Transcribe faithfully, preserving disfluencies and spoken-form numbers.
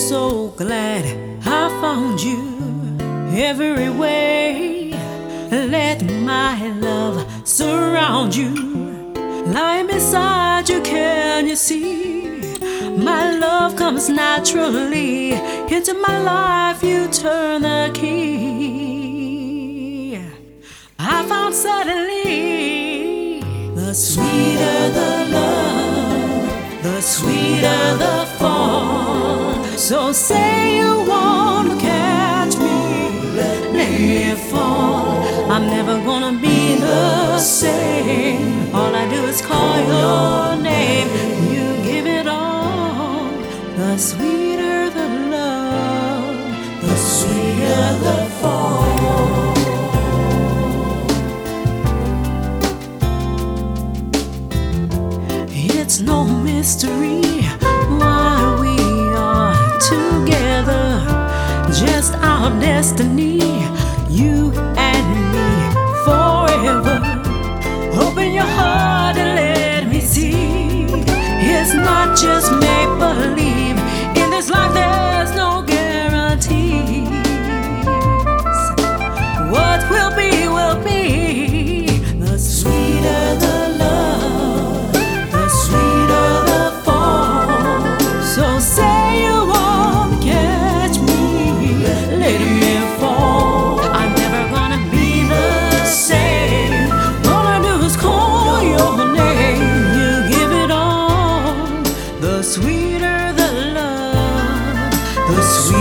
so glad I found you every way. Let my love surround you, lying beside you. Can you see? My love comes naturally into my life. You turn the key. I found suddenly, the sweeter the love, the sweeter the fall. So say you want to catch me, let me fall. I'm never gonna be the same. All I do is call your name. You give it all. The sweeter the love, the sweeter the fall. It's no mystery why we are together, just our destiny, you and me forever. Open your heart and let me see. It's not just make believe. In this life there's no guarantees. What will be will be. The sweeter the love, the sweeter the fall. So say you won't catch me, let me fall. I'm never gonna be the same. All I do is call your name. You give it all. The sweeter the love, the sweeter